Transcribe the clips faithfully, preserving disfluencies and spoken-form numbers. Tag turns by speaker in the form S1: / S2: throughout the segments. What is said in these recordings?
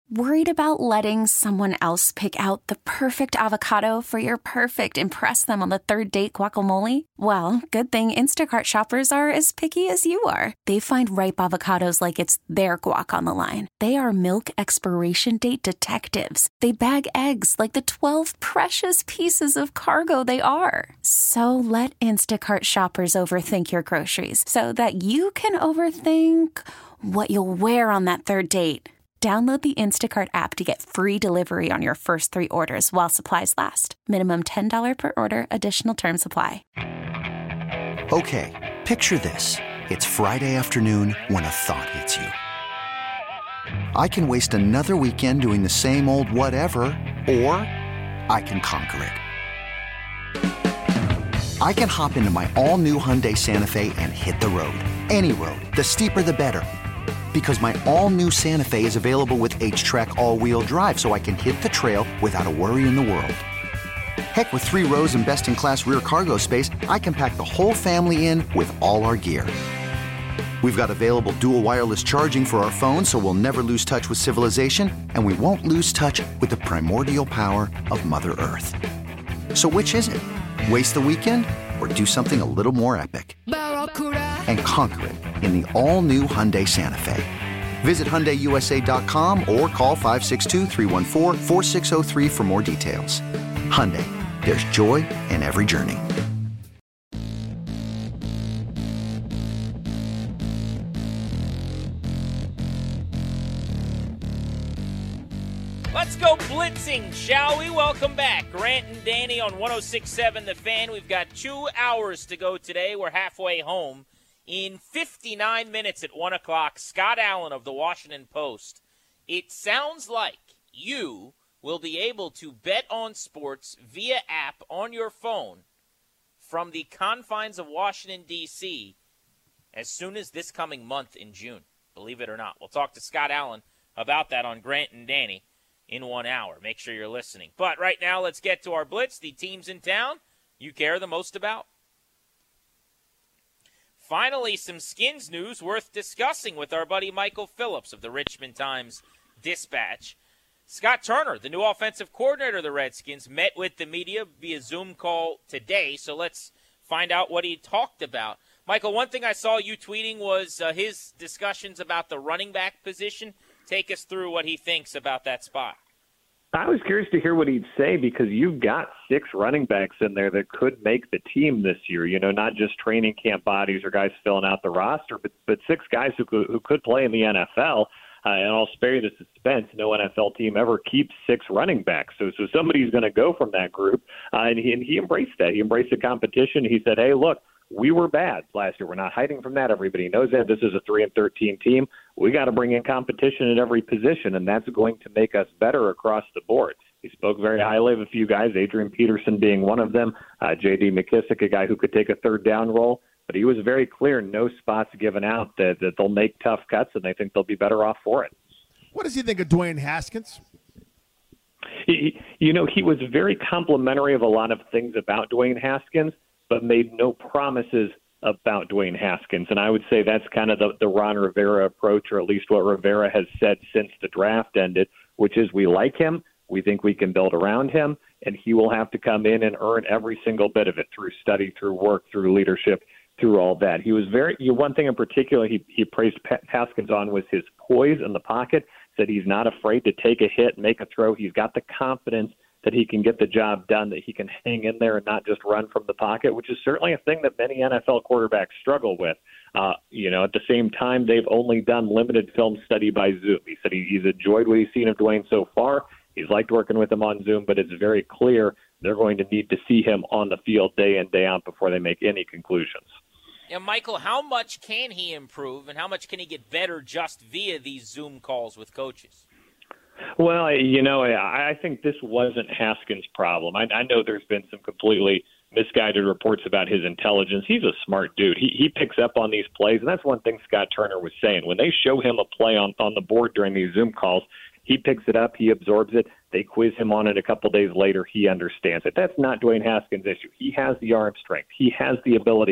S1: Worried about letting someone else pick out the perfect avocado for your perfect impress them on the third date guacamole? Well, good thing Instacart shoppers are as picky as you are. They find ripe avocados like it's their guac on the line. They are milk expiration date detectives. They bag eggs like the twelve precious pieces of cargo they are. So let Instacart shoppers overthink your groceries so that you can overthink what you'll wear on that third date. Download the Instacart app to get free delivery on your first three orders while supplies last. Minimum ten dollars per order. Additional terms apply.
S2: Okay, picture this. It's Friday afternoon when a thought hits you. I can waste another weekend doing the same old whatever, or I can conquer it. I can hop into my all-new Hyundai Santa Fe and hit the road. Any road. The steeper, the better. Because my all-new Santa Fe is available with H-Track all-wheel drive, so I can hit the trail without a worry in the world. Heck, with three rows and best-in-class rear cargo space, I can pack the whole family in with all our gear. We've got available dual wireless charging for our phones, so we'll never lose touch with civilization, and we won't lose touch with the primordial power of Mother Earth. So which is it? Waste the weekend or do something a little more epic? And conquer it in the all-new Hyundai Santa Fe. Visit Hyundai U S A dot com or call five six two, three one four, four six zero three for more details. Hyundai, there's joy in every journey.
S3: Let's go blitzing, shall we? Welcome back. Grant and Danny on one oh six point seven The Fan. We've got two hours to go today. We're halfway home. In fifty-nine minutes at one o'clock, Scott Allen of the Washington Post. It sounds like you will be able to bet on sports via app on your phone from the confines of Washington, D C as soon as this coming month in June. Believe it or not. We'll talk to Scott Allen about that on Grant and Danny in one hour. Make sure you're listening. But right now, let's get to our blitz, the teams in town you care the most about. Finally, some Skins news worth discussing with our buddy Michael Phillips of the Richmond Times-Dispatch. Scott Turner, the new offensive coordinator of the Redskins, met with the media via Zoom call today, so let's find out what he talked about. Michael, one thing I saw you tweeting was uh, his discussions about the running back position. Take us through what he thinks about that spot.
S4: I was curious to hear what he'd say because you've got six running backs in there that could make the team this year. You know, not just training camp bodies or guys filling out the roster, but but six guys who could, who could play in the N F L. Uh, and I'll spare you the suspense. No N F L team ever keeps six running backs. So so somebody's going to go from that group. Uh, and, he, and he embraced that. He embraced the competition. He said, hey, look, we were bad last year. We're not hiding from that. Everybody knows that. This is a three and thirteen team. We got to bring in competition at every position, and that's going to make us better across the board. He spoke very highly of a few guys, Adrian Peterson being one of them, uh, J D McKissick, a guy who could take a third down role. But he was very clear, no spots given out, that, that they'll make tough cuts, and they think they'll be better off for it.
S5: What does he think of Dwayne Haskins?
S4: He, you know, he was very complimentary of a lot of things about Dwayne Haskins, but made no promises about Dwayne Haskins. And I would say that's kind of the, the Ron Rivera approach, or at least what Rivera has said since the draft ended, which is we like him, we think we can build around him, and he will have to come in and earn every single bit of it through study, through work, through leadership, through all that. He was very, you know, one thing in particular he, he praised Haskins on was his poise in the pocket, said he's not afraid to take a hit, make a throw. He's got the confidence that he can get the job done, that he can hang in there and not just run from the pocket, which is certainly a thing that many N F L quarterbacks struggle with. Uh, you know, at the same time, they've only done limited film study by Zoom. He said he, he's enjoyed what he's seen of Dwayne so far. He's liked working with him on Zoom, but it's very clear they're going to need to see him on the field day in, day out before they make any conclusions.
S3: Yeah, Michael, how much can he improve and how much can he get better just via these Zoom calls with coaches?
S4: Well, you know, I think this wasn't Haskins' problem. I, I know there's been some completely misguided reports about his intelligence. He's a smart dude. He he picks up on these plays, and that's one thing Scott Turner was saying. When they show him a play on, on the board during these Zoom calls, he picks it up, he absorbs it, they quiz him on it a couple days later, he understands it. That's not Dwayne Haskins' issue. He has the arm strength. He has the ability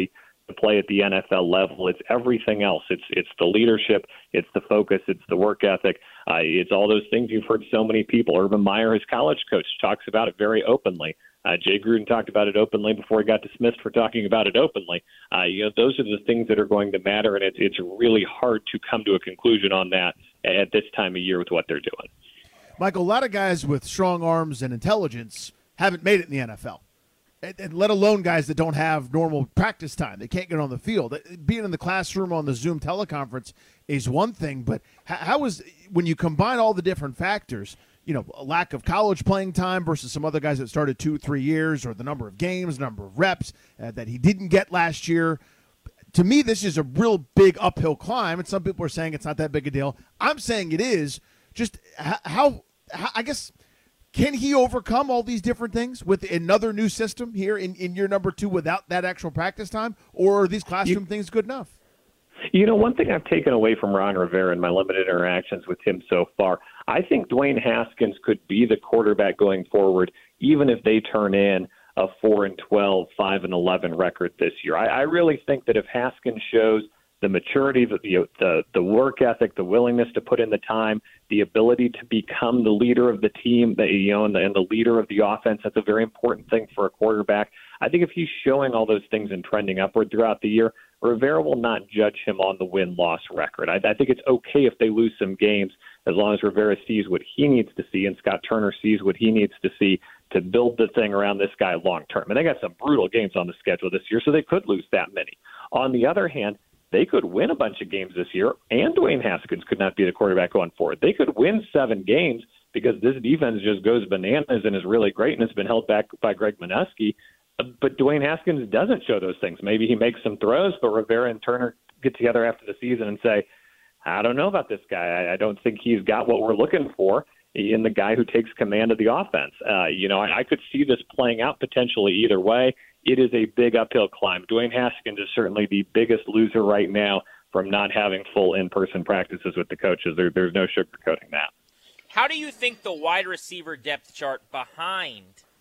S4: to play at the N F L level. It's everything else. It's it's the leadership. It's the focus. It's the work ethic. Uh, it's all those things you've heard so many people. Urban Meyer, his college coach, talks about it very openly. Uh, Jay Gruden talked about it openly before he got dismissed for talking about it openly. Uh, you know, those are the things that are going to matter, and it's it's really hard to come to a conclusion on that at this time of year with what they're doing.
S5: Michael, a lot of guys with strong arms and intelligence haven't made it in the N F L, and, and let alone guys that don't have normal practice time. They can't get on the field. Being in the classroom on the Zoom teleconference is one thing, but how is when you combine all the different factors, you know, a lack of college playing time versus some other guys that started two, three years, or the number of games, number of reps uh, that he didn't get last year. To me, this is a real big uphill climb, and some people are saying it's not that big a deal. I'm saying it is. Just how, how I guess, can he overcome all these different things with another new system here in, in year number two without that actual practice time, or are these classroom you, things good enough?
S4: You know, one thing I've taken away from Ron Rivera in my limited interactions with him so far, I think Dwayne Haskins could be the quarterback going forward, even if they turn in a four and twelve, five and eleven record this year. I, I really think that if Haskins shows the maturity, the, the the work ethic, the willingness to put in the time, the ability to become the leader of the team, the, you know, and the, and the leader of the offense, that's a very important thing for a quarterback. I think if he's showing all those things and trending upward throughout the year, Rivera will not judge him on the win-loss record. I, I think it's okay if they lose some games as long as Rivera sees what he needs to see and Scott Turner sees what he needs to see to build the thing around this guy long-term. And they got some brutal games on the schedule this year, so they could lose that many. On the other hand, they could win a bunch of games this year, and Dwayne Haskins could not be the quarterback going forward. They could win seven games because this defense just goes bananas and is really great and has been held back by Greg Minuski. But Dwayne Haskins doesn't show those things. Maybe he makes some throws, but Rivera and Turner get together after the season and say, I don't know about this guy. I, I don't think he's got what we're looking for in the guy who takes command of the offense. Uh, you know, I, I could see this playing out potentially either way. It is a big uphill climb. Dwayne Haskins is certainly the biggest loser right now from not having full in-person practices with the coaches. There, there's no sugarcoating that.
S3: How do you think the wide receiver depth chart behind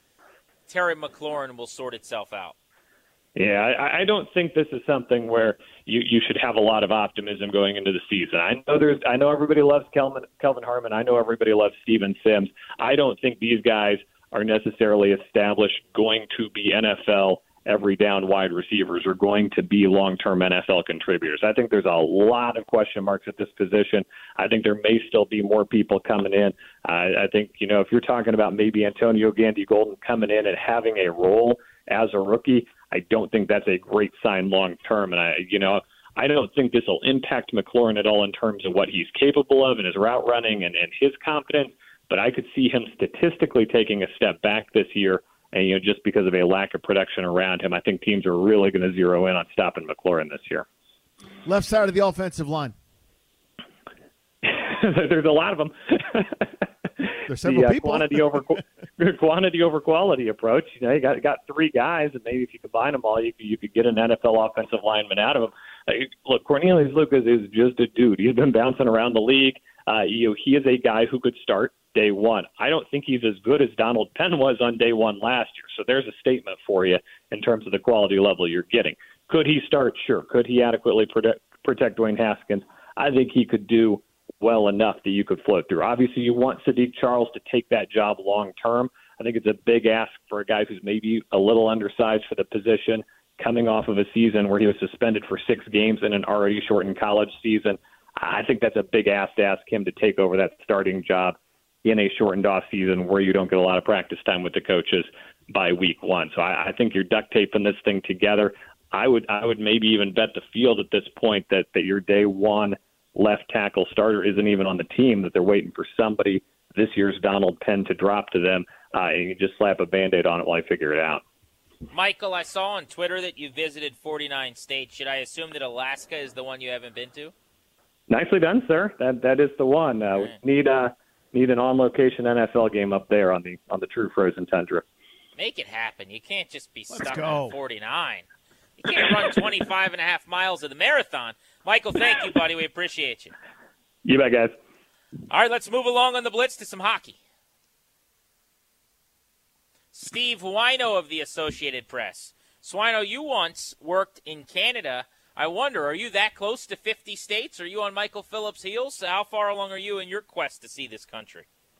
S3: Terry McLaurin will sort itself out?
S4: Yeah, I, I don't think this is something where you, you should have a lot of optimism going into the season. I know there's, I know everybody loves Kelvin, Kelvin Harmon. I know everybody loves Steven Sims. I don't think these guys are necessarily established going to be N F L every down wide receivers or going to be long-term N F L contributors. I think there's a lot of question marks at this position. I think there may still be more people coming in. Uh, I think, you know, if you're talking about maybe Antonio Gandy-Golden coming in and having a role as a rookie, I don't think that's a great sign long-term. And, I, you know, I don't think this will impact McLaurin at all in terms of what he's capable of and his route running and, and his confidence, but I could see him statistically taking a step back this year. And, you know, just because of a lack of production around him, I think teams are really going to zero in on stopping McLaurin this year.
S5: Left side of the offensive line.
S4: There's a lot of them.
S5: There's several
S4: the, uh,
S5: people.
S4: Quantity over quantity over quality approach. You know, you got got three guys, and maybe if you combine them all, you could, you could get an N F L offensive lineman out of them. Uh, look, Cornelius Lucas is just a dude. He's been bouncing around the league. Uh, you know, he is a guy who could start day one. I don't think he's as good as Donald Penn was on day one last year. So there's a statement for you in terms of the quality level you're getting. Could he start? Sure. Could he adequately protect, protect Dwayne Haskins? I think he could do well enough that you could float through. Obviously, you want Sadiq Charles to take that job long term. I think it's a big ask for a guy who's maybe a little undersized for the position, coming off of a season where he was suspended for six games in an already shortened college season. I think that's a big ask to ask him to take over that starting job in a shortened off season where you don't get a lot of practice time with the coaches by week one. So I, I think you're duct taping this thing together. I would I would maybe even bet the field at this point that, that your day one left tackle starter isn't even on the team, that they're waiting for somebody, this year's Donald Penn, to drop to them, uh, and you just slap a Band-Aid on it while I figure it out.
S3: Michael, I saw on Twitter that you visited forty-nine states. Should I assume that Alaska is the one you haven't been to? Nicely done, sir. That That is the one. Uh, we need uh, need an on-location N F L game up there on the on the true frozen tundra. Make it happen. You can't just be
S5: Let's
S3: stuck
S5: go.
S3: on forty-nine. You can't run twenty-five and a half miles of the marathon. Michael, thank you, buddy. We appreciate you.
S4: You bet, guys.
S3: All right, let's move along on the Blitz to some hockey. Steve Wino of the Associated Press Swino, you once worked in Canada. I wonder, are you that close to fifty states? Are you on Michael Phillips' heels? How far along are you in your quest to see this country?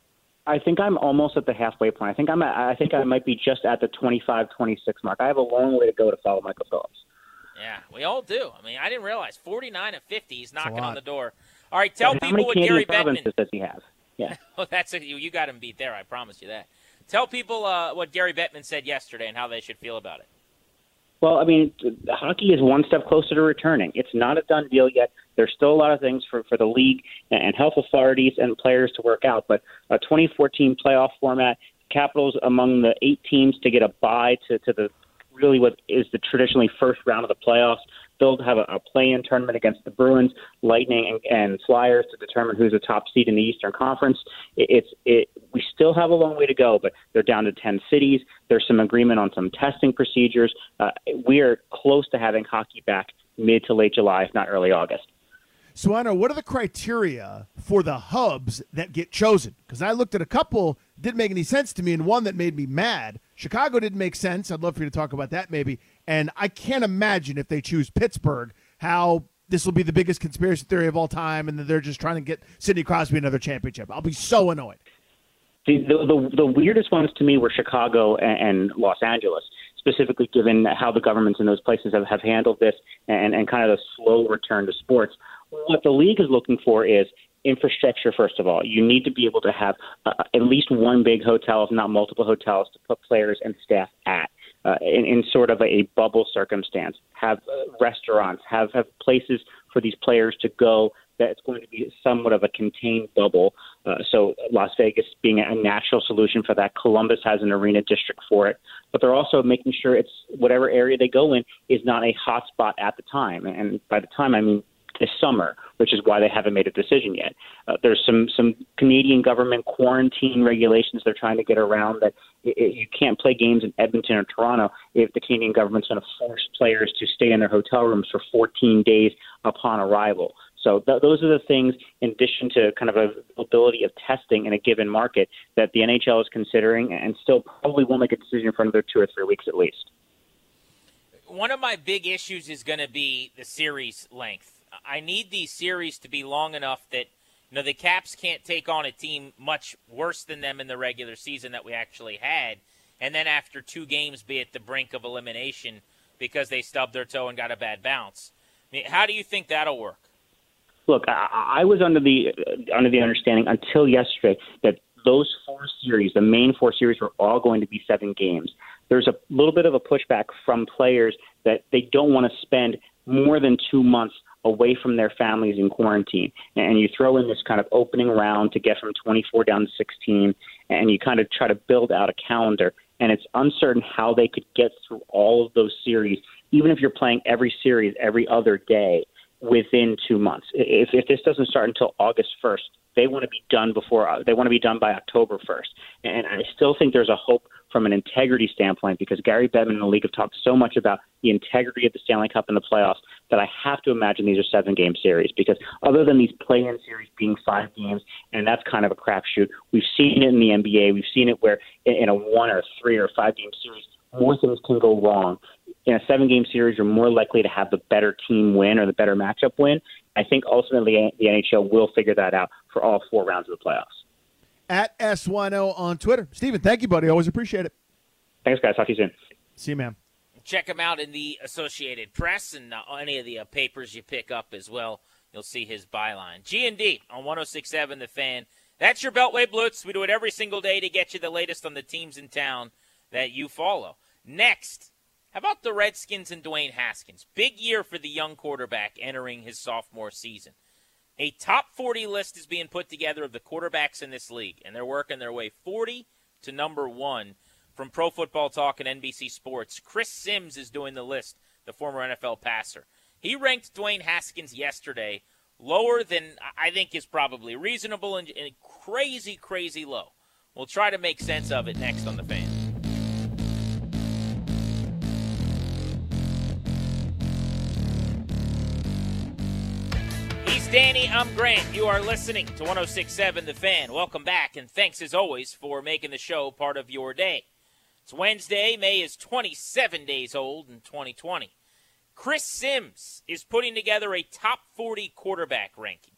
S6: I think I'm almost at the halfway point. I think I'm. At, I think I might be just at the twenty-five, twenty-six mark. I have a long way to go to follow Michael Phillips.
S3: Yeah, we all do. I mean, I didn't realize forty-nine of fifty. He's knocking on the door. All right,
S6: tell
S3: yeah,
S6: people
S3: what
S6: Canadian
S3: Gary
S6: provinces
S3: Bettman
S6: does he have? Yeah.
S3: well, that's a, you. You got him beat there. I promise you that. Tell people uh, what Gary Bettman said yesterday and how they should feel about it.
S6: Well, I mean, hockey is one step closer to returning. It's not a done deal yet. There's still a lot of things for, for the league and health authorities and players to work out. But a twenty fourteen playoff format, Capitals among the eight teams to get a bye to, to the really what is the traditionally first round of the playoffs. They'll have a, a play-in tournament against the Bruins, Lightning, and, and Flyers to determine who's the top seed in the Eastern Conference. It, it's it. We still have a long way to go, but they're down to ten cities. There's some agreement on some testing procedures. Uh, we are close to having hockey back mid to late July, if not early August.
S5: So, Anna, what are the criteria for the hubs that get chosen? Because I looked at a couple, didn't make any sense to me, and one that made me mad. Chicago didn't make sense. I'd love for you to talk about that maybe. And I can't imagine if they choose Pittsburgh how this will be the biggest conspiracy theory of all time and that they're just trying to get Sidney Crosby another championship. I'll be so annoyed.
S6: The, the, the weirdest ones to me were Chicago and, and Los Angeles, specifically given how the governments in those places have, have handled this and, and kind of the slow return to sports. What the league is looking for is infrastructure, first of all. You need to be able to have uh, at least one big hotel, if not multiple hotels, to put players and staff at uh, in, in sort of a bubble circumstance. Have uh, restaurants, have, have places for these players to go that's going to be somewhat of a contained bubble. Uh, so Las Vegas being a natural solution for that. Columbus has an arena district for it. But they're also making sure it's whatever area they go in is not a hot spot at the time. And by the time, I mean this summer, which is why they haven't made a decision yet. Uh, there's some some Canadian government quarantine regulations they're trying to get around that it, it, you can't play games in Edmonton or Toronto if the Canadian government's going to force players to stay in their hotel rooms for fourteen days upon arrival. So th- those are the things, in addition to kind of availability of testing in a given market, that the N H L is considering and still probably won't make a decision for another two or three weeks at least.
S3: One of my big issues is going to be the series length. I need these series to be long enough that, you know, the Caps can't take on a team much worse than them in the regular season that we actually had, and then after two games be at the brink of elimination because they stubbed their toe and got a bad bounce. I mean, how do you think that'll work?
S6: Look, I, I was under the uh, under the understanding until yesterday that those four series, the main four series, were all going to be seven games. There's a little bit of a pushback from players that they don't want to spend more than two months away from their families in quarantine. And you throw in this kind of opening round to get from twenty-four down to sixteen, and you kind of try to build out a calendar. And it's uncertain how they could get through all of those series, even if you're playing every series every other day within two months. If, if this doesn't start until August first, they want to be done before they want to be done by October first. And I still think there's a hope from an integrity standpoint, because Gary Bettman and the league have talked so much about the integrity of the Stanley Cup and the playoffs that I have to imagine these are seven-game series, because other than these play-in series being five games, and that's kind of a crapshoot, we've seen it in the N B A. We've seen it where in a one or three or five-game series, more things can go wrong. In a seven-game series, you're more likely to have the better team win or the better matchup win. I think ultimately the N H L will figure that out for all four rounds of the playoffs.
S5: At S one O on Twitter. Steven, thank you, buddy. Always appreciate it.
S6: Thanks, guys. Talk to you soon.
S5: See you, man.
S3: Check him out in the Associated Press and uh, any of the uh, papers you pick up as well. You'll see his byline. G and D on one oh six point seven The Fan. That's your Beltway Blitz. We do it every single day to get you the latest on the teams in town that you follow. Next, how about the Redskins and Dwayne Haskins? Big year for the young quarterback entering his sophomore season. A top forty list is being put together of the quarterbacks in this league, and they're working their way forty to number one. From Pro Football Talk and N B C Sports, Chris Sims is doing the list, the former N F L passer. He ranked Dwayne Haskins yesterday lower than I think is probably reasonable and, and crazy, crazy low. We'll try to make sense of it next on The Fan. He's Danny, I'm Grant. You are listening to one oh six point seven The Fan. Welcome back, and thanks as always for making the show part of your day. It's Wednesday. May is twenty-seven days old in twenty twenty. Chris Sims is putting together a top forty quarterback ranking.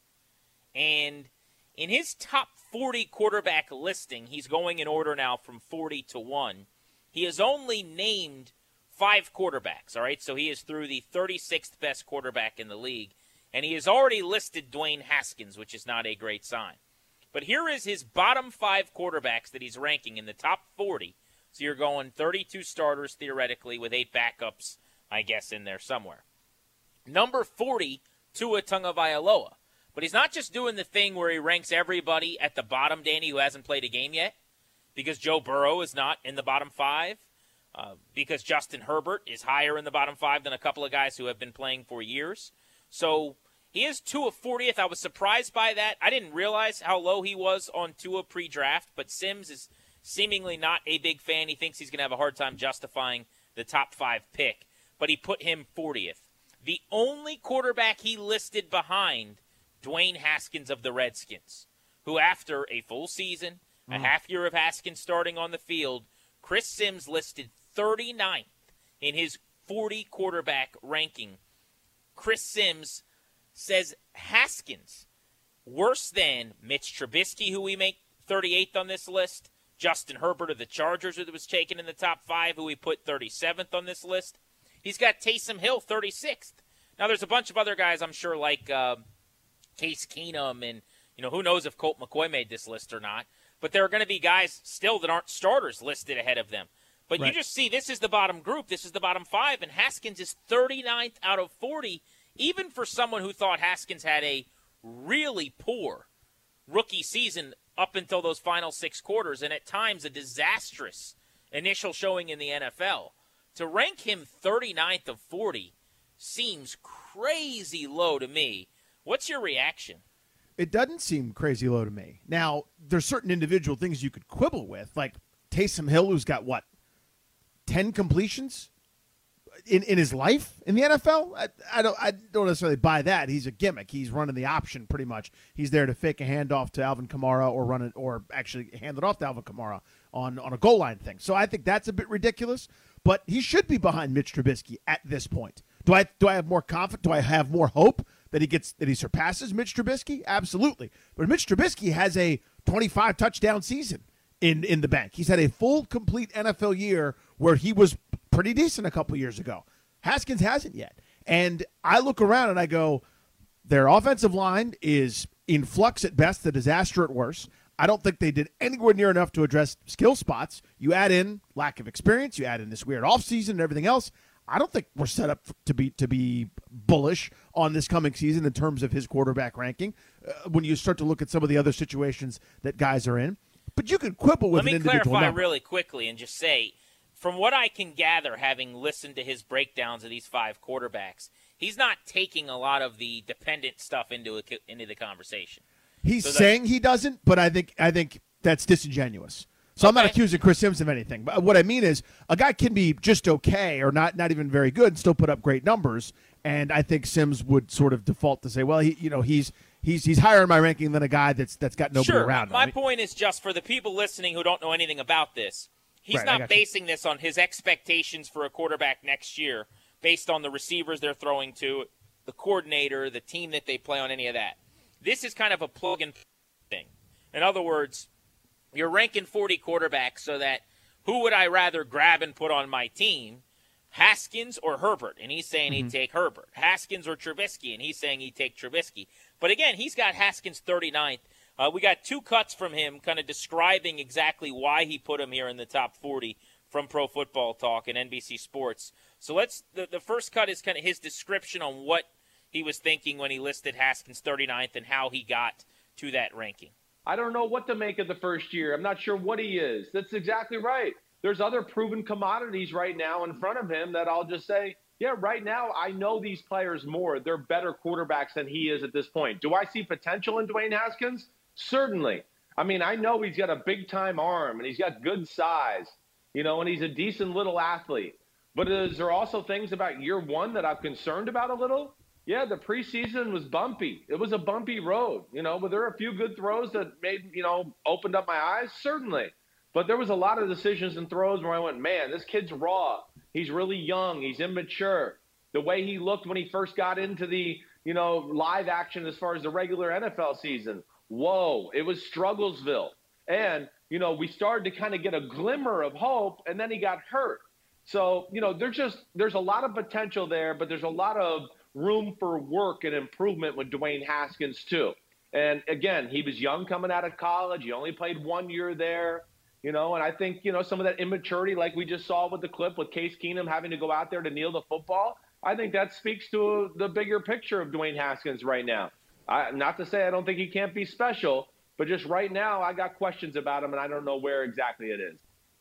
S3: And in his top forty quarterback listing, he's going in order now from forty to one. He has only named five quarterbacks, all right? So he is through the thirty-sixth best quarterback in the league. And he has already listed Dwayne Haskins, which is not a great sign. But here is his bottom five quarterbacks that he's ranking in the top forty. So you're going thirty-two starters, theoretically, with eight backups, I guess, in there somewhere. Number forty, Tua Tagovailoa. But he's not just doing the thing where he ranks everybody at the bottom, Danny, who hasn't played a game yet, because Joe Burrow is not in the bottom five, uh, because Justin Herbert is higher in the bottom five than a couple of guys who have been playing for years. So he is Tua fortieth. I was surprised by that. I didn't realize how low he was on Tua pre-draft, but Sims is seemingly not a big fan. He thinks he's going to have a hard time justifying the top five pick, but he put him fortieth. The only quarterback he listed behind Dwayne Haskins of the Redskins, who after a full season, mm. a half year of Haskins starting on the field, Chris Sims listed thirty-ninth in his forty quarterback ranking. Chris Sims says Haskins worse than Mitch Trubisky, who we make thirty-eighth on this list, Justin Herbert of the Chargers, who was taken in the top five, who we put thirty-seventh on this list. He's got Taysom Hill thirty-sixth. Now there's a bunch of other guys I'm sure like uh, Case Keenum, and you know who knows if Colt McCoy made this list or not. But there are going to be guys still that aren't starters listed ahead of them. But right. You just see this is the bottom group, this is the bottom five, and Haskins is thirty-ninth out of forty, even for someone who thought Haskins had a really poor rookie season up until those final six quarters, and at times a disastrous initial showing in the N F L. To rank him thirty-ninth of forty seems crazy low to me. What's your reaction?
S5: It doesn't seem crazy low to me. Now, there's certain individual things you could quibble with, like Taysom Hill, who's got, what, ten completions in, in his life in the N F L? I, I don't I don't necessarily buy that. He's a gimmick. He's running the option pretty much. He's there to fake a handoff to Alvin Kamara or run it, or actually hand it off to Alvin Kamara on, on a goal line thing. So I think that's a bit ridiculous, but he should be behind Mitch Trubisky at this point. Do I do I have more confidence? Do I have more hope that he gets that he surpasses Mitch Trubisky? Absolutely. But Mitch Trubisky has a twenty-five touchdown season in, in the bank. He's had a full, complete N F L year where he was pretty decent a couple years ago. Haskins hasn't yet. And I look around and I go, their offensive line is in flux at best, a disaster at worst. I don't think they did anywhere near enough to address skill spots. You add in lack of experience, you add in this weird offseason and everything else. I don't think we're set up to be to be bullish on this coming season in terms of his quarterback ranking uh, when you start to look at some of the other situations that guys are in. But you can quibble with an individual number.
S3: Let me clarify really quickly and just say, from what I can gather, having listened to his breakdowns of these five quarterbacks, he's not taking a lot of the dependent stuff into a, into the conversation.
S5: He's
S3: so
S5: saying he doesn't, but I think I think that's disingenuous. So I'm not
S3: okay.
S5: accusing Chris Sims of anything. But what I mean is a guy can be just okay or not not even very good and still put up great numbers. And I think Sims would sort of default to say, well, he you know he's he's he's higher in my ranking than a guy that's that's got nobody
S3: sure.
S5: around him.
S3: My
S5: I mean,
S3: point is just for the people listening who don't know anything about this, he's
S5: right,
S3: not basing this on his expectations for a quarterback next year based on the receivers they're throwing to, the coordinator, the team that they play on, any of that. This is kind of a plug-and thing. In other words, you're ranking forty quarterbacks so that who would I rather grab and put on my team, Haskins or Herbert? And he's saying mm-hmm. he'd take Herbert. Haskins or Trubisky? And he's saying he'd take Trubisky. But again, he's got Haskins thirty-ninth. Uh, we got two cuts from him kind of describing exactly why he put him here in the top forty from Pro Football Talk and N B C Sports. So let's the, the first cut is kind of his description on what he was thinking when he listed Haskins thirty-ninth and how he got to that ranking.
S7: I don't know what to make of the first year. I'm not sure what he is. That's exactly right. There's other proven commodities right now in front of him that I'll just say, yeah, right now I know these players more. They're better quarterbacks than he is at this point. Do I see potential in Dwayne Haskins? Certainly. I mean, I know he's got a big-time arm, and he's got good size, you know, and he's a decent little athlete. But is there also things about year one that I'm concerned about a little? Yeah, the preseason was bumpy. It was a bumpy road, you know, but there are a few good throws that made, you know, opened up my eyes, certainly. But there was a lot of decisions and throws where I went, man, this kid's raw. He's really young. He's immature. The way he looked when he first got into the, you know, live action as far as the regular N F L season. Whoa, it was Strugglesville. And, you know, we started to kind of get a glimmer of hope, and then he got hurt. So, you know, there's just there's a lot of potential there, but there's a lot of room for work and improvement with Dwayne Haskins too. And again, he was young coming out of college. He only played one year there, you know, and I think, you know, some of that immaturity, like we just saw with the clip with Case Keenum having to go out there to kneel the football, I think that speaks to the bigger picture of Dwayne Haskins right now. I, not to say I don't think he can't be special, but just right now I got questions about him, and I don't know where exactly it is.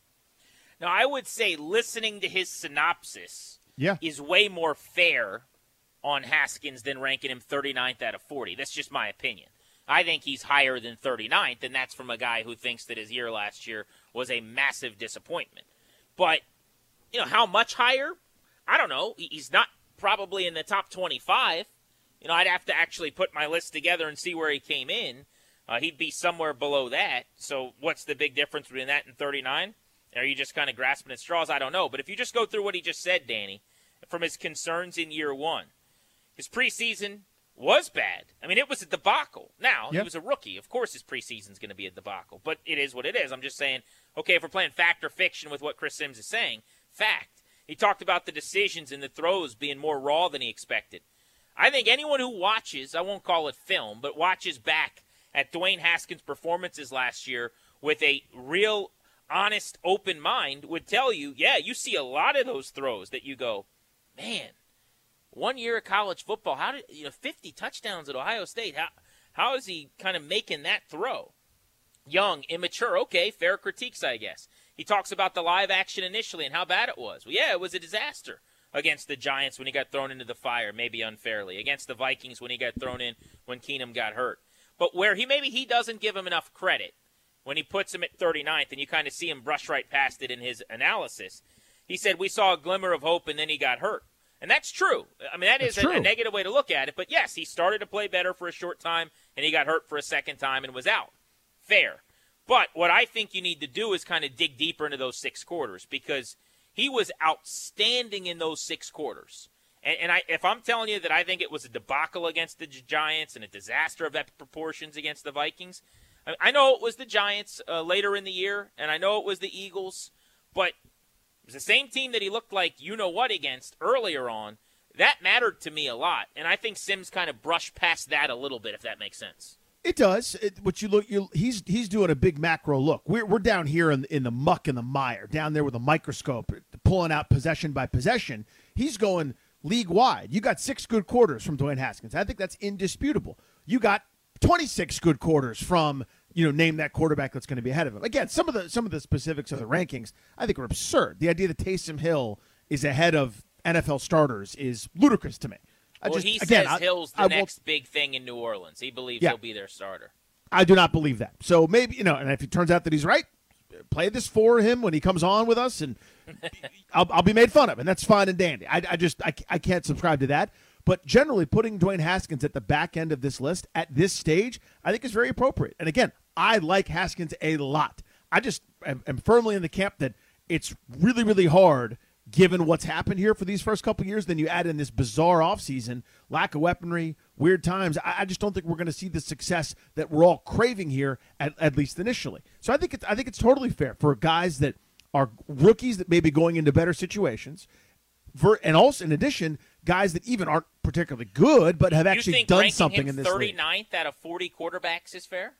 S3: Now, I would say listening to his synopsis
S5: yeah.
S3: is way more fair on Haskins than ranking him thirty-ninth out of forty. That's just my opinion. I think he's higher than thirty-ninth, and that's from a guy who thinks that his year last year was a massive disappointment. But, you know, how much higher? I don't know. He's not probably in the top twenty-five. You know, I'd have to actually put my list together and see where he came in. Uh, he'd be somewhere below that. So what's the big difference between that and thirty-nine? Are you just kind of grasping at straws? I don't know. But if you just go through what he just said, Danny, from his concerns in year one, his preseason was bad. I mean, it was a debacle. Now, yep. He was a rookie. Of course his preseason's going to be a debacle. But it is what it is. I'm just saying, okay, if we're playing fact or fiction with what Chris Sims is saying, fact. He talked about the decisions and the throws being more raw than he expected. I think anyone who watches, I won't call it film, but watches back at Dwayne Haskins' performances last year with a real honest, open mind would tell you, yeah, you see a lot of those throws that you go, man, one year of college football, how did, you know, fifty touchdowns at Ohio State, how how is he kind of making that throw? Young, immature, okay, fair critiques, I guess. He talks about the live action initially and how bad it was. Well, yeah, it was a disaster against the Giants when he got thrown into the fire, maybe unfairly, against the Vikings when he got thrown in when Keenum got hurt. But where he maybe he doesn't give him enough credit when he puts him at thirty-ninth, and you kind of see him brush right past it in his analysis. He said, we saw a glimmer of hope, and then he got hurt. And that's true. I mean, that is a, a negative way to look at it. But, yes, he started to play better for a short time, and he got hurt for a second time and was out. Fair. But what I think you need to do is kind of dig deeper into those six quarters because he was outstanding in those six quarters. And, and I, if I'm telling you that I think it was a debacle against the Giants and a disaster of epic proportions against the Vikings, I know it was the Giants uh, later in the year, and I know it was the Eagles, but it was the same team that he looked like you-know-what against earlier on. That mattered to me a lot, and I think Sims kind of brushed past that a little bit, if that makes sense.
S5: It does. It, what you look, you, he's he's doing a big macro look. We're we're down here in in the muck and the mire, down there with a microscope, pulling out possession by possession. He's going league wide. You got six good quarters from Dwayne Haskins. I think that's indisputable. You got twenty-six good quarters from, you know, name that quarterback that's going to be ahead of him. Again, some of the some of the specifics of the rankings I think are absurd. The idea that Taysom Hill is ahead of N F L starters is ludicrous to me. I
S3: well,
S5: just,
S3: he
S5: again,
S3: says
S5: I,
S3: Hill's the
S5: I
S3: next big thing in New Orleans. He believes
S5: yeah.
S3: he'll be their starter.
S5: I do not believe that. So maybe, you know, and if it turns out that he's right, play this for him when he comes on with us, and I'll, I'll be made fun of, and that's fine and dandy. I, I just I, I can't subscribe to that. But generally, putting Dwayne Haskins at the back end of this list at this stage, I think is very appropriate. And again, I like Haskins a lot. I just am, am firmly in the camp that it's really, really hard, given what's happened here for these first couple of years. Then you add in this bizarre offseason, lack of weaponry, weird times. I, I just don't think we're going to see the success that we're all craving here, at, at least initially. So I think it's I think it's totally fair for guys that are rookies that may be going into better situations, for, and also in addition, guys that even aren't particularly good but have
S3: you
S5: actually
S3: think
S5: done something
S3: him
S5: in this league.
S3: thirty-ninth out of forty quarterbacks is fair?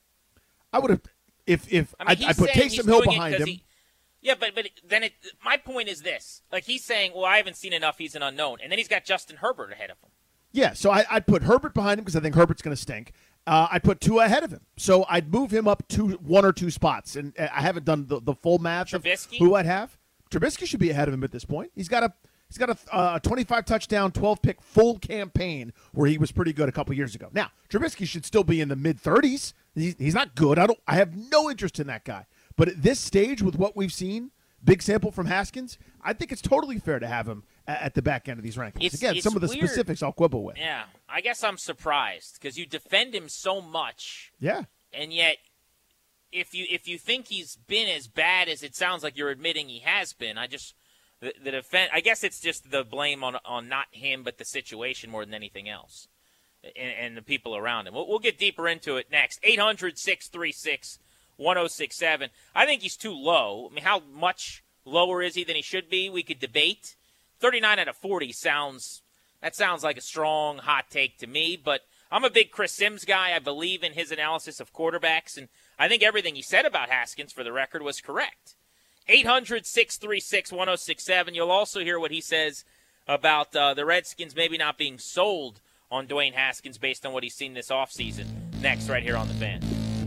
S5: I would have, if if
S3: I, mean,
S5: I, I put Taysom Hill behind him.
S3: He, yeah, but but then it, my point is this: like he's saying, well, I haven't seen enough; he's an unknown, and then he's got Justin Herbert ahead of him.
S5: Yeah, so I, I'd put Herbert behind him because I think Herbert's going to stink. Uh, I'd put Tua ahead of him, so I'd move him up two, one or two spots, and uh, I haven't done the, the full math
S3: Trubisky?
S5: of who I'd have. Trubisky should be ahead of him at this point. He's got a he's got a uh, twenty-five touchdown, twelve pick full campaign where he was pretty good a couple years ago. Now Trubisky should still be in the mid thirties. He's, he's not good. I don't. I have no interest in that guy. But at this stage, with what we've seen, big sample from Haskins, I think it's totally fair to have him at, at the back end of these rankings.
S3: It's,
S5: Again,
S3: it's
S5: some of the
S3: weird.
S5: specifics I'll quibble with.
S3: Yeah, I guess I'm surprised because you defend him so much.
S5: Yeah.
S3: And yet if you if you think he's been as bad as it sounds like you're admitting he has been, I just the, the defense. I guess it's just the blame on on not him, but the situation more than anything else, and, and the people around him. We'll, we'll get deeper into it next. eight hundred, six three six, one oh six seven. I think he's too low. I mean, how much lower is he than he should be? We could debate. thirty-nine out of forty sounds that sounds like a strong hot take to me, but I'm a big Chris Sims guy. I believe in his analysis of quarterbacks, and I think everything he said about Haskins, for the record, was correct. eight hundred, six three six, one oh six seven. You'll also hear what he says about uh, the Redskins maybe not being sold on Dwayne Haskins based on what he's seen this offseason. Next, right here on The Fan.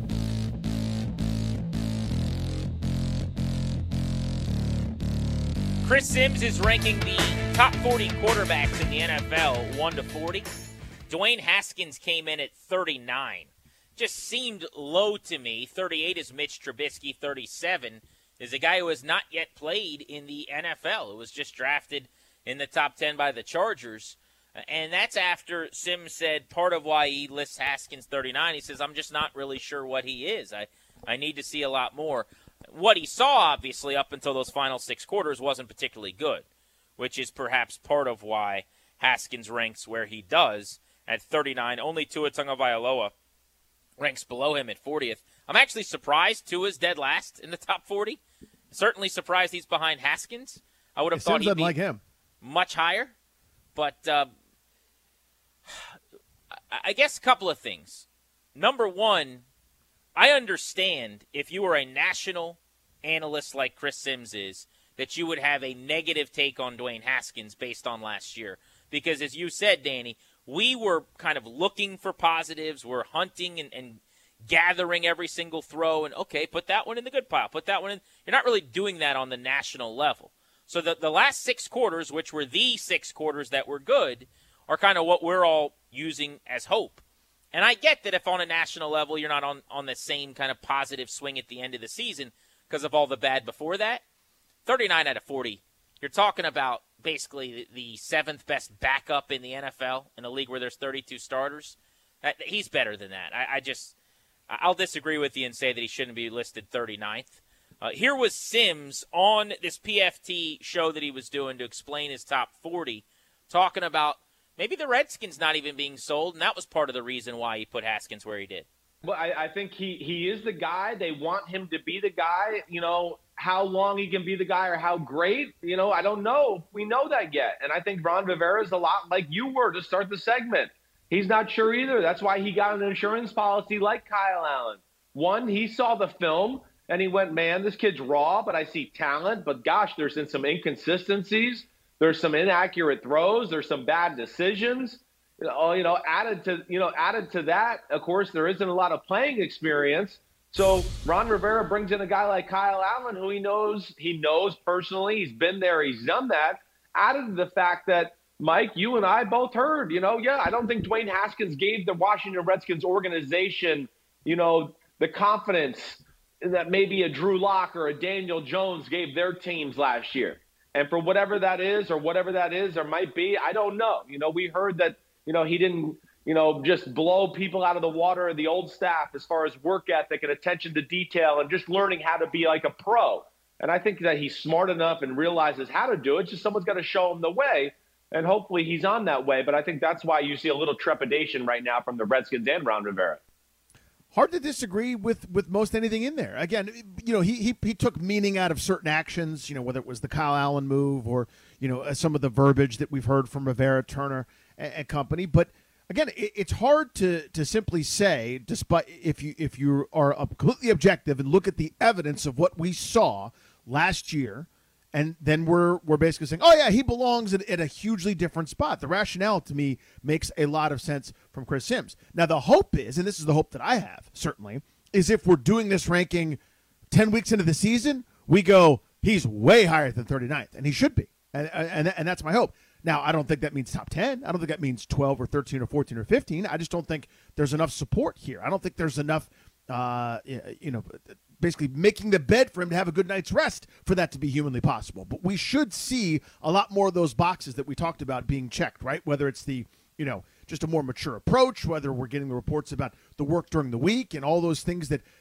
S3: Chris Sims is ranking the top forty quarterbacks in the N F L, one to forty. Dwayne Haskins came in at thirty-nine. Just seemed low to me. thirty-eight is Mitch Trubisky. thirty-seven is a guy who has not yet played in the N F L. It was just drafted in the top ten by the Chargers. And that's after Sims said part of why he lists Haskins thirty-nine. He says, I'm just not really sure what he is. I, I need to see a lot more. What he saw, obviously, up until those final six quarters wasn't particularly good, which is perhaps part of why Haskins ranks where he does at thirty-nine. Only Tua Tagovailoa ranks below him at fortieth. I'm actually surprised Tua's dead last in the top forty. Certainly surprised he's behind Haskins. I would have
S5: it
S3: thought he'd be
S5: like him.
S3: much higher. But uh, I guess a couple of things. Number one, I understand if you were a national analyst like Chris Sims is, that you would have a negative take on Dwayne Haskins based on last year. Because as you said, Danny, we were kind of looking for positives. We're hunting and, and gathering every single throw. And, okay, put that one in the good pile. Put that one in. You're not really doing that on the national level. So the, the last six quarters, which were the six quarters that were good, are kind of what we're all using as hope. And I get that if on a national level you're not on, on the same kind of positive swing at the end of the season because of all the bad before that, thirty-nine out of forty, you're talking about basically the, the seventh best backup in the N F L in a league where there's thirty-two starters. That, he's better than that. I, I just, I'll disagree with you and say that he shouldn't be listed thirty-ninth. Uh, here was Sims on this P F T show that he was doing to explain his top forty, talking about maybe the Redskins not even being sold, and that was part of the reason why he put Haskins where he did.
S7: Well, I, I think he, he is the guy. They want him to be the guy. You know, how long he can be the guy or how great, you know, I don't know. We know that yet. And I think Ron Rivera is a lot like you were to start the segment. He's not sure either. That's why he got an insurance policy like Kyle Allen. One, he saw the film, and he went, man, this kid's raw, but I see talent. But, gosh, there's been some inconsistencies. There's some inaccurate throws. There's some bad decisions. You know, you know, added to you know, added to that, of course, there isn't a lot of playing experience. So Ron Rivera brings in a guy like Kyle Allen, who he knows he knows personally. He's been there. He's done that. Added to the fact that, Mike, you and I both heard, you know, yeah, I don't think Dwayne Haskins gave the Washington Redskins organization, you know, the confidence that maybe a Drew Lock or a Daniel Jones gave their teams last year. And for whatever that is or whatever that is or might be, I don't know. You know, we heard that, you know, he didn't, you know, just blow people out of the water of the old staff as far as work ethic and attention to detail and just learning how to be like a pro. And I think that he's smart enough and realizes how to do it. Just someone's got to show him the way. And hopefully he's on that way. But I think that's why you see a little trepidation right now from the Redskins and Ron Rivera.
S5: Hard to disagree with, with most anything in there. Again, you know, he, he he took meaning out of certain actions, you know, whether it was the Kyle Allen move or, you know, some of the verbiage that we've heard from Rivera, Turner, and, and company. But, again, it, it's hard to to simply say, despite if you if you are completely objective and look at the evidence of what we saw last year, and then we're we're basically saying, oh, yeah, he belongs at, at a hugely different spot. The rationale, to me, makes a lot of sense from Chris Sims. Now, the hope is, and this is the hope that I have, certainly, is if we're doing this ranking ten weeks into the season, we go, he's way higher than thirty-ninth, and he should be. And, and, and that's my hope. Now, I don't think that means top ten. I don't think that means twelve or thirteen or fourteen or fifteen. I just don't think there's enough support here. I don't think there's enough, uh, you know, basically making the bed for him to have a good night's rest for that to be humanly possible. But we should see a lot more of those boxes that we talked about being checked, right? Whether it's the, you know, just a more mature approach, whether we're getting the reports about the work during the week and all those things that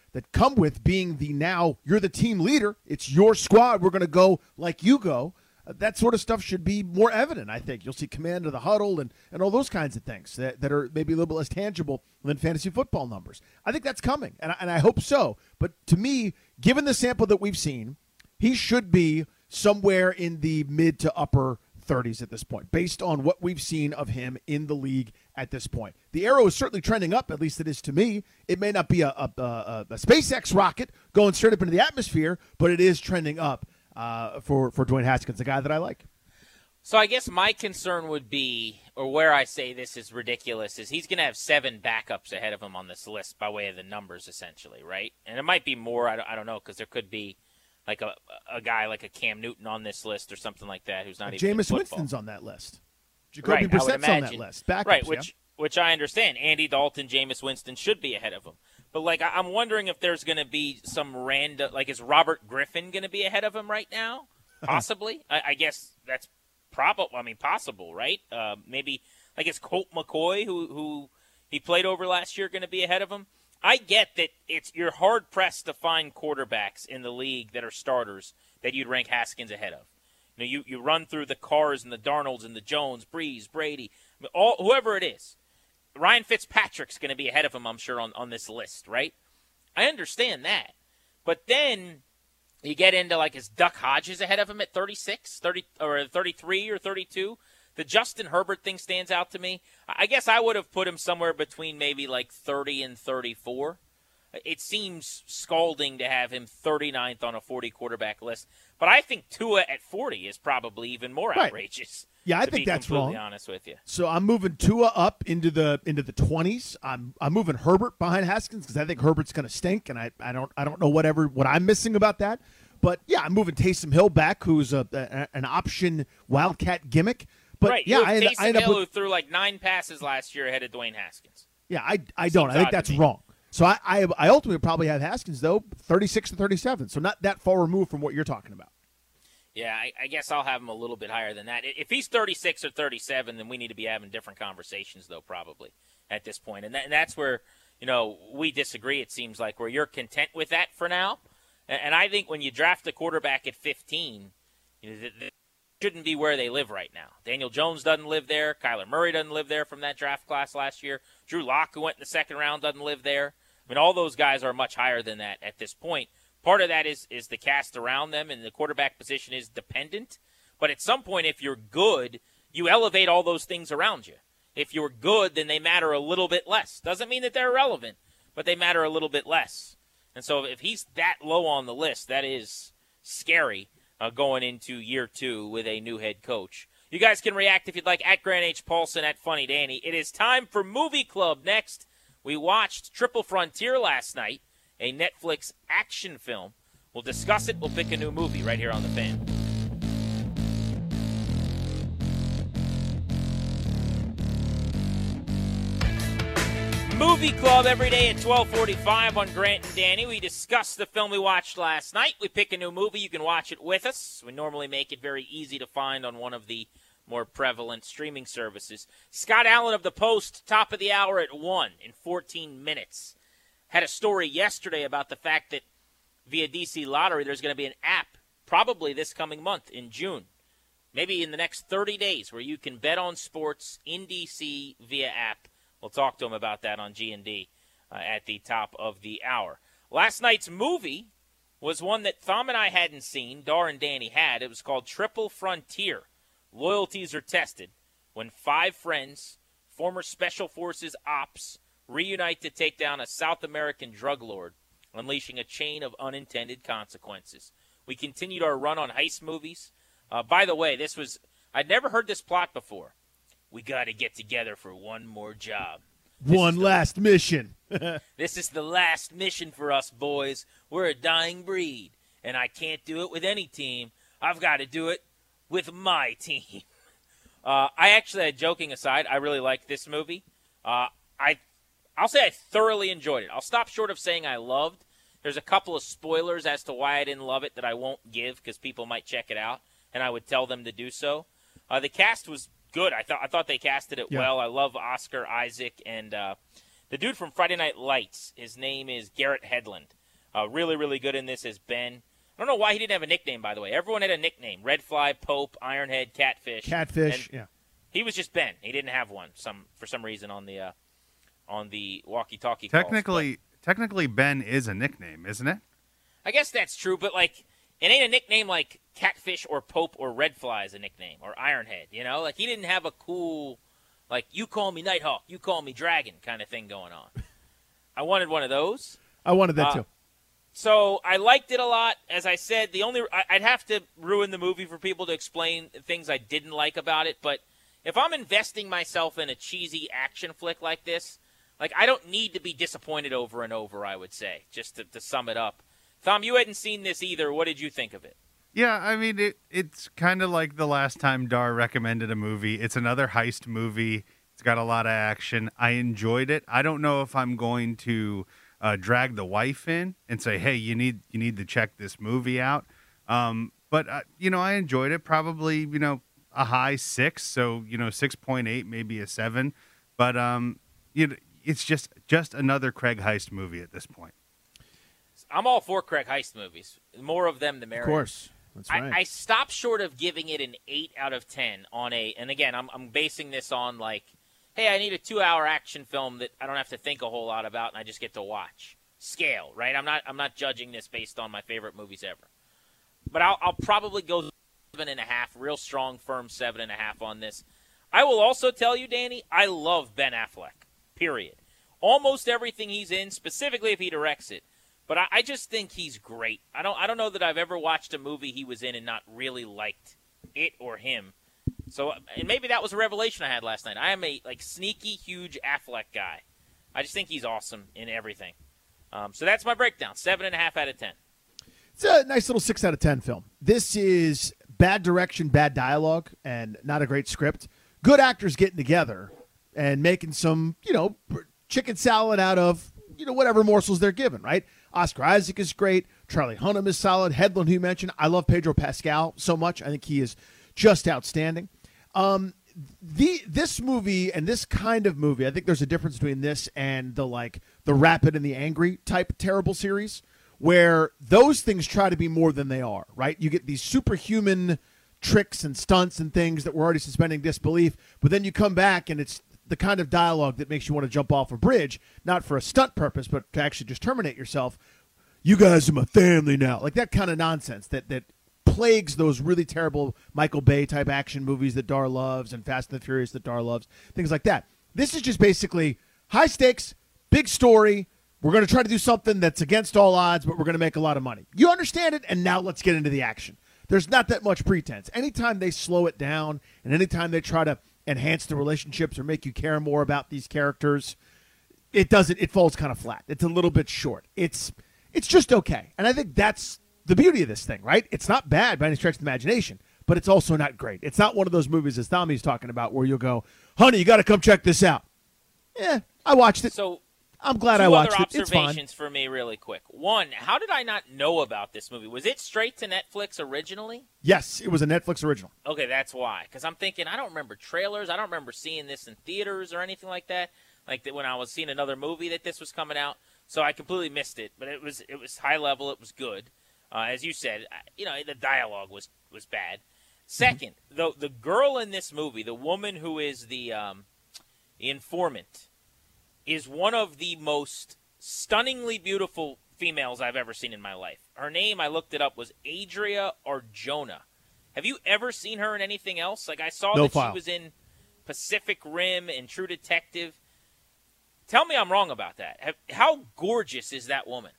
S5: that come with being the now you're the team leader. It's your squad. We're going to go like you go. Uh, that sort of stuff should be more evident, I think. You'll see command of the huddle and, and all those kinds of things that, that are maybe a little bit less tangible than fantasy football numbers. I think that's coming, and I, and I hope so. But to me, given the sample that we've seen, he should be somewhere in the mid to upper thirties at this point, based on what we've seen of him in the league at this point. The arrow is certainly trending up, at least it is to me. It may not be a, a, a, a SpaceX rocket going straight up into the atmosphere, but it is trending up uh, for, for Dwayne Haskins, a guy that I like.
S3: So I guess my concern would be, or where I say this is ridiculous, is he's going to have seven backups ahead of him on this list by way of the numbers, essentially, right? And it might be more, I don't, I don't know, because there could be like a a guy like a Cam Newton on this list or something like that who's not even in football.
S5: Jameis Winston's on that list. Jacoby
S3: right,
S5: Brissett's on that list. Backups,
S3: right, which
S5: yeah?
S3: which I understand. Andy Dalton, Jameis Winston should be ahead of him. But, like, I, I'm wondering if there's going to be some random – like, is Robert Griffin going to be ahead of him right now? Possibly. I, I guess that's probably – I mean, possible, right? Uh, maybe – like, is Colt McCoy, who, who he played over last year, going to be ahead of him? I get that it's you're hard-pressed to find quarterbacks in the league that are starters that you'd rank Haskins ahead of. You know, you, you run through the Carrs and the Darnolds and the Jones, Breeze, Brady, all whoever it is. Ryan Fitzpatrick's going to be ahead of him, I'm sure, on, on this list, right? I understand that. But then you get into, like, is Duck Hodges ahead of him at thirty-six, thirty, or thirty-three or thirty-two? The Justin Herbert thing stands out to me. I guess I would have put him somewhere between maybe like thirty and thirty-four. It seems scalding to have him thirty-ninth on a forty quarterback list. But I think Tua at forty is probably even more
S5: right.
S3: outrageous.
S5: Yeah, I
S3: to
S5: think
S3: be
S5: that's
S3: completely
S5: wrong.
S3: honest with you.
S5: So I'm moving Tua up into the into the twenties. I'm I'm moving Herbert behind Haskins because I think Herbert's going to stink, and I, I don't I don't know whatever what I'm missing about that. But yeah, I'm moving Taysom Hill back, who's a, a an option Wildcat gimmick. But
S3: right,
S5: yeah,
S3: you
S5: I,
S3: have
S5: I
S3: Taysom
S5: end up
S3: Hill
S5: with,
S3: who threw like nine passes last year ahead of Dwayne Haskins.
S5: Yeah, I I don't.
S3: Seems
S5: I think
S3: odd
S5: that's
S3: to me.
S5: wrong. So I, I I ultimately probably have Haskins though thirty-six to thirty-seven. So not that far removed from what you're talking about.
S3: Yeah, I, I guess I'll have him a little bit higher than that. If he's thirty-six or thirty-seven, then we need to be having different conversations, though, probably at this point. And, that, and that's where, you know, we disagree. It seems like where you're content with that for now. And, and I think when you draft a quarterback at fifteen, you know, they shouldn't be where they live right now. Daniel Jones doesn't live there. Kyler Murray doesn't live there from that draft class last year. Drew Lock, who went in the second round, doesn't live there. I mean, all those guys are much higher than that at this point. Part of that is is the cast around them, and the quarterback position is dependent. But at some point, if you're good, you elevate all those things around you. If you're good, then they matter a little bit less. Doesn't mean that they're irrelevant, but they matter a little bit less. And so if he's that low on the list, that is scary uh, going into year two with a new head coach. You guys can react if you'd like at Grant H. Paulson, at Funny Danny. It is time for Movie Club next. We watched Triple Frontier last night, a Netflix action film. We'll discuss it. We'll pick a new movie right here on The Fan. Movie Club every day at twelve forty-five on Grant and Danny. We discuss the film we watched last night. We pick a new movie. You can watch it with us. We normally make it very easy to find on one of the more prevalent streaming services. Scott Allen of The Post, top of the hour at one in fourteen minutes. Had a story yesterday about the fact that via D C Lottery, there's going to be an app probably this coming month in June, maybe in the next thirty days, where you can bet on sports in D C via app. We'll talk to him about that on G and D uh, at the top of the hour. Last night's movie was one that Thom and I hadn't seen. Dar and Danny had. It was called Triple Frontier. Loyalties are tested when five friends, former Special Forces ops, reunite to take down a South American drug lord, unleashing a chain of unintended consequences. We continued our run on heist movies. Uh, by the way, this was I'd never heard this plot before. We got to get together for one more job. This
S5: One
S3: the,
S5: last mission.
S3: This is the last mission for us, boys. We're a dying breed, and I can't do it with any team. I've got to do it with my team. Uh, I actually, joking aside, I really liked this movie. Uh, I, I'll say I thoroughly enjoyed it. I'll stop short of saying I loved. There's a couple of spoilers as to why I didn't love it that I won't give because people might check it out, and I would tell them to do so. Uh, the cast was good. I thought I thought they casted it
S5: yeah.
S3: well. I love Oscar Isaac and uh, the dude from Friday Night Lights. His name is Garrett Hedlund. Uh, really, really good in this as Ben. I don't know why he didn't have a nickname, by the way. Everyone had a nickname. Red Fly, Pope, Ironhead, Catfish.
S5: Catfish,
S3: and
S5: yeah.
S3: He was just Ben. He didn't have one some for some reason on the uh, on the walkie-talkie
S8: Technically,
S3: calls,
S8: technically, Ben is a nickname, isn't it?
S3: I guess that's true, but, like, it ain't a nickname like Catfish or Pope or Red Fly is a nickname, or Ironhead, you know? Like, he didn't have a cool, like, you call me Nighthawk, you call me Dragon kind of thing going on. I wanted one of those.
S5: I wanted that,
S3: uh,
S5: too.
S3: So I liked it a lot. As I said, the only I, I'd have to ruin the movie for people to explain things I didn't like about it, but if I'm investing myself in a cheesy action flick like this, like, I don't need to be disappointed over and over, I would say, just to, to sum it up. Tom, you hadn't seen this either. What did you think of it?
S8: Yeah, I mean, it, it's kind of like the last time Dar recommended a movie. It's another heist movie. It's got a lot of action. I enjoyed it. I don't know if I'm going to uh, drag the wife in and say, hey, you need you need to check this movie out. Um, but, uh, you know, I enjoyed it. Probably, you know, a high six. So, you know, six point eight, maybe a seven. But um, you know, it's just just another Craig Heist movie at this point.
S3: I'm all for Craig Heist movies. More of them, the merrier.
S5: Of course. That's right.
S3: I, I stopped short of giving it an eight out of ten on a, and again, I'm, I'm basing this on, like, hey, I need a two-hour action film that I don't have to think a whole lot about and I just get to watch. Scale, right? I'm not I'm not judging this based on my favorite movies ever. But I'll, I'll probably go seven and a half, real strong, firm seven and a half on this. I will also tell you, Danny, I love Ben Affleck, period. Almost everything he's in, specifically if he directs it. But I, I just think he's great. I don't I don't know that I've ever watched a movie he was in and not really liked it or him. So, and maybe that was a revelation I had last night. I am a like sneaky, huge Affleck guy. I just think he's awesome in everything. Um, so that's my breakdown. Seven and a half out of ten.
S5: It's a nice little six out of ten film. This is bad direction, bad dialogue, and not a great script. Good actors getting together and making some, you know, chicken salad out of, you know, whatever morsels they're given, right? Oscar Isaac is great. Charlie Hunnam is solid. Hedlund, who you mentioned. I love Pedro Pascal so much. I think he is just outstanding. Um, the this movie and this kind of movie, I think there's a difference between this and the like the Rapid and the Angry type terrible series, where those things try to be more than they are, right? You get these superhuman tricks and stunts and things that we're already suspending disbelief, but then you come back and it's the kind of dialogue that makes you want to jump off a bridge, not for a stunt purpose, but to actually just terminate yourself. You guys are my family now. Like that kind of nonsense that that plagues those really terrible Michael Bay type action movies that Dar loves and Fast and the Furious that Dar loves, things like that. This is just basically high stakes, big story. We're going to try to do something that's against all odds, but we're going to make a lot of money. You understand it, and now let's get into the action. There's not that much pretense. Anytime they slow it down and anytime they try to enhance the relationships or make you care more about these characters, it doesn't. It falls kind of flat. It's a little bit short. It's it's just okay. And I think that's the beauty of this thing, right? It's not bad by any stretch of the imagination, but it's also not great. It's not one of those movies, as Tommy's talking about, where you'll go, honey, you got to come check this out. Yeah, I watched it.
S3: So
S5: I'm glad
S3: Two
S5: I watched
S3: other
S5: it. It's fun.
S3: observations for me really quick. One, how did I not know about this movie? Was it straight to Netflix originally?
S5: Yes, it was a Netflix original.
S3: Okay, that's why. Because I'm thinking, I don't remember trailers. I don't remember seeing this in theaters or anything like that. Like that when I was seeing another movie that this was coming out. So I completely missed it. But it was it was high level. It was good. Uh, as you said, you know, the dialogue was, was bad. Second, the the girl in this movie, the woman who is the um, informant, is one of the most stunningly beautiful females I've ever seen in my life. Her name, I looked it up, was Adria Arjona. Have you ever seen her in anything else? Like, I saw
S5: No
S3: that
S5: file.
S3: she was in Pacific Rim and True Detective. Tell me I'm wrong about that. Have, how gorgeous is that woman?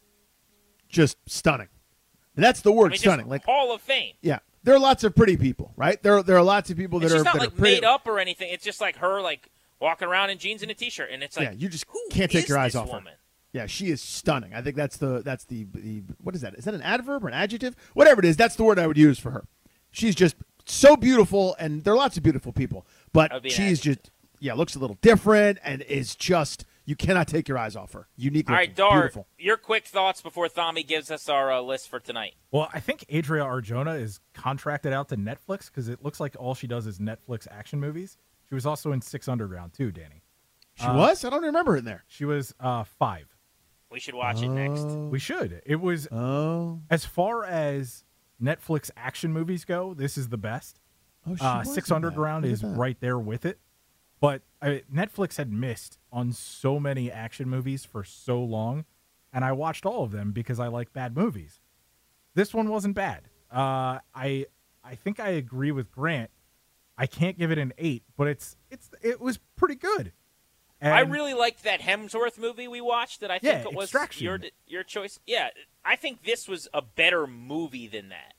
S5: Just stunning. And that's the word,
S3: I mean, just
S5: stunning. Like,
S3: Hall of Fame.
S5: yeah, there are lots of pretty people, right? There, there are lots of people that
S3: And she's
S5: are
S3: not
S5: that
S3: like
S5: are pretty.
S3: made up or anything. It's just like her, like walking around in jeans and a t-shirt, and it's like,
S5: yeah, you just
S3: who
S5: can't take
S3: is
S5: your eyes
S3: this
S5: off her.
S3: woman?
S5: Yeah, she is stunning. I think that's the that's the, the what is that? Is that an adverb or an adjective? Whatever it is, that's the word I would use for her. She's just so beautiful, and there are lots of beautiful people,
S3: That
S5: but
S3: would be an
S5: she's
S3: adjective.
S5: just yeah looks a little different and is just you cannot take your eyes off her. Unique
S3: All
S5: looking,
S3: right, Dar,
S5: beautiful.
S3: your quick thoughts before Thami gives us our uh, list for tonight.
S9: Well, I think Adria Arjona is contracted out to Netflix because it looks like all she does is Netflix action movies. She was also in Six Underground too, Danny.
S5: She
S9: Uh,
S5: was? I don't remember her in there.
S9: She was uh, five.
S3: We should watch
S5: oh.
S3: it next.
S9: We should. It was
S5: Oh.
S9: as far as Netflix action movies go, this is the best.
S5: Oh, she
S9: Uh,
S5: was
S9: Six
S5: in
S9: Underground
S5: that. Look
S9: is
S5: at that.
S9: right there with it. But I, Netflix had missed on so many action movies for so long, and I watched all of them because I like bad movies. This one wasn't bad. Uh, I I think I agree with Grant. I can't give it an eight, but it's it's it was pretty good. And
S3: I really liked that Hemsworth movie we watched that I think
S9: Yeah,
S3: it was
S9: Extraction.
S3: your your choice. Yeah, I think this was a better movie than that.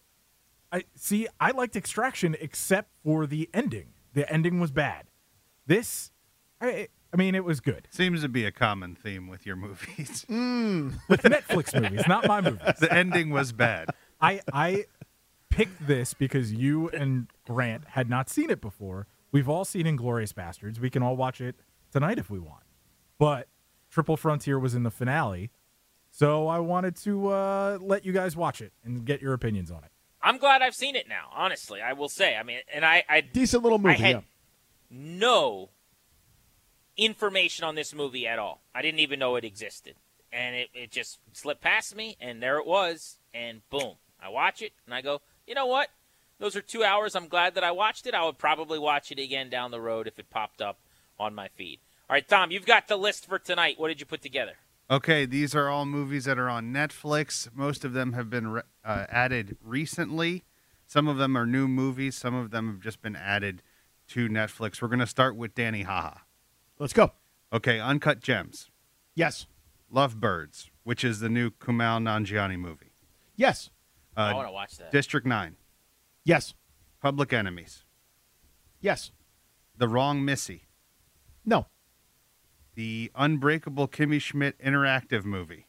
S9: I see. I liked Extraction except for the ending. The ending was bad. This, I, I mean, it was good.
S8: Seems to be a common theme with your movies.
S9: With Netflix movies, not my movies.
S8: The ending was bad.
S9: I I picked this because you and Grant had not seen it before. We've all seen Inglourious Bastards. We can all watch it tonight if we want. But Triple Frontier was in the finale, so I wanted to uh, let you guys watch it and get your opinions on it.
S3: I'm glad I've seen it now. Honestly, I will say. I mean, and I, I
S5: Decent little
S3: I
S5: movie,
S3: had
S5: yeah.
S3: no information on this movie at all. I didn't even know it existed. And it, it just slipped past me, and there it was, and boom. I watch it, and I go, you know what? Those are two hours. I'm glad that I watched it. I would probably watch it again down the road if it popped up on my feed. All right, Tom, you've got the list for tonight. What did you put together?
S8: Okay, these are all movies that are on Netflix. Most of them have been re- uh, added recently. Some of them are new movies. Some of them have just been added to Netflix. We're going to start with Danny Haha.
S5: Let's go.
S8: Okay, Uncut Gems.
S5: Yes.
S8: Lovebirds, which is the new Kumail Nanjiani movie.
S5: Yes.
S8: Uh,
S3: I want to watch that.
S8: District nine.
S5: Yes.
S8: Public Enemies.
S5: Yes.
S8: The Wrong Missy.
S5: No.
S8: The Unbreakable Kimmy Schmidt interactive movie.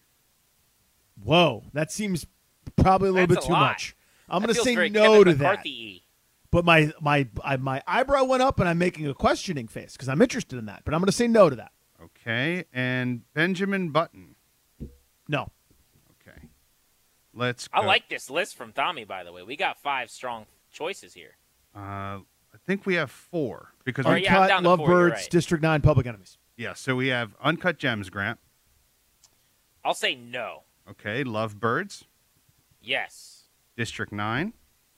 S5: Whoa. That seems probably a little
S3: That's
S5: bit
S3: a
S5: too
S3: lot.
S5: much. I'm
S3: That
S5: going to
S3: feels
S5: say
S3: very
S5: no
S3: Kevin
S5: to that.
S3: McCarthy-y.
S5: But my my I, my eyebrow went up, and I'm making a questioning face because I'm interested in that. But I'm going to say no to that.
S8: Okay, and Benjamin Button.
S5: No.
S8: Okay. Let's
S3: I
S8: go.
S3: like this list from Tommy, by the way. We got five strong choices here.
S8: Uh, I think we have four. because
S3: Or,
S8: we,
S3: yeah, I'm
S5: Uncut,
S3: down to four, you're
S5: Lovebirds,
S3: right.
S5: District nine, Public Enemies.
S8: yeah, so we have Uncut Gems, Grant.
S3: I'll say no.
S8: Okay, Lovebirds,
S3: Yes.
S8: District nine.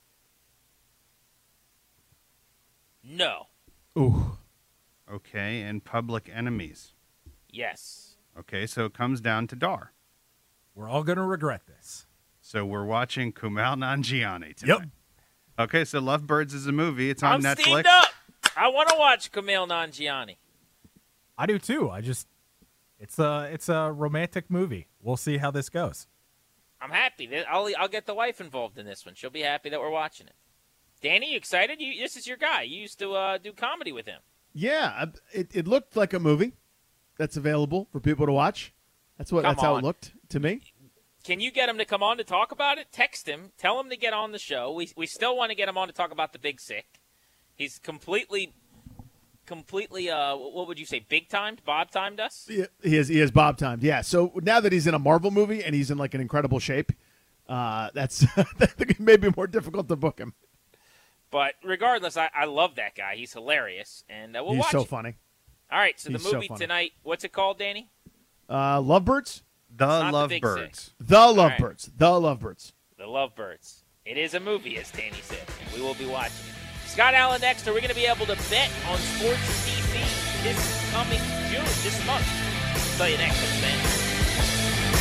S3: No.
S5: Ooh.
S8: Okay, and Public Enemies.
S3: Yes.
S8: Okay, so it comes down to Dar.
S9: We're all going to regret this.
S8: So we're watching Kumail Nanjiani tonight.
S9: Yep.
S8: Okay, so Lovebirds is a movie. It's on
S3: I'm
S8: Netflix.
S3: steamed up. I want to watch Kumail Nanjiani.
S9: I do too. I just it's a it's a romantic movie. We'll see how this goes.
S3: I'm happy. I'll I'll get the wife involved in this one. She'll be happy that we're watching it. Danny, you excited? You, this is your guy. You used to uh, do comedy with him.
S5: Yeah, I- it, it looked like a movie that's available for people to watch. That's what.
S3: Come
S5: that's how
S3: on.
S5: it looked to me.
S3: Can you get him to come on to talk about it? Text him. Tell him to get on the show. We we still want to get him on to talk about The Big Sick. He's completely, completely, uh, what would you say, big-timed? Bob-timed us?
S5: He he is. He is Bob timed. Yeah. So now that he's in a Marvel movie and he's in like an incredible shape, uh, that's that may be more difficult to book him.
S3: But regardless, I, I love that guy. He's hilarious. And uh, we'll
S5: he's
S3: watch
S5: so
S3: it.
S5: funny.
S3: All right, so
S5: He's
S3: the
S5: so
S3: movie
S5: funny.
S3: tonight, what's it called, Danny?
S5: Uh, Lovebirds,
S8: The
S3: not The Big
S8: Lovebirds.
S5: the
S3: right.
S5: Lovebirds, the Lovebirds.
S3: The Lovebirds. It is a movie, as Danny said, and we will be watching it. Scott Allen next. Are we going to be able to bet on sports in D C this coming June, this month? I'll tell you next on the Fan.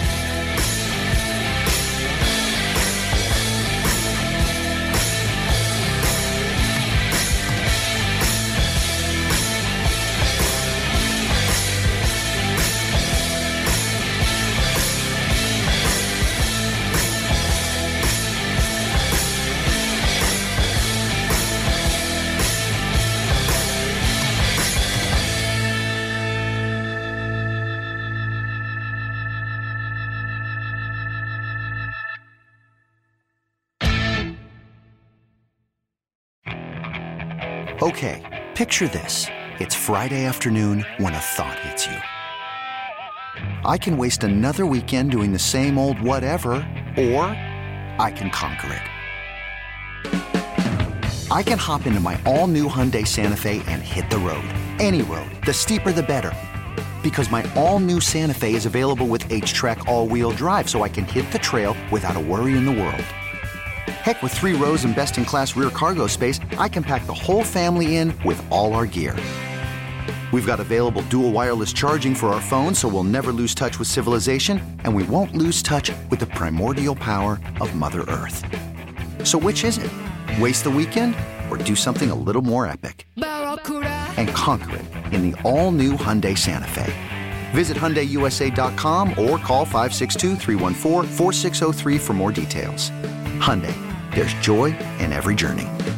S2: Okay, picture this. It's Friday afternoon when a thought hits you. I can waste another weekend doing the same old whatever, or I can conquer it. I can hop into my all-new Hyundai Santa Fe and hit the road. Any road. The steeper, the better. Because my all-new Santa Fe is available with H-Track all-wheel drive, so I can hit the trail without a worry in the world. Heck, with three rows and best-in-class rear cargo space, I can pack the whole family in with all our gear. We've got available dual wireless charging for our phones, so we'll never lose touch with civilization, and we won't lose touch with the primordial power of Mother Earth. So which is it? Waste the weekend or do something a little more epic? And conquer it in the all-new Hyundai Santa Fe. Visit Hyundai U S A dot com or call five six two, three one four, four six zero three for more details. Hyundai, there's joy in every journey.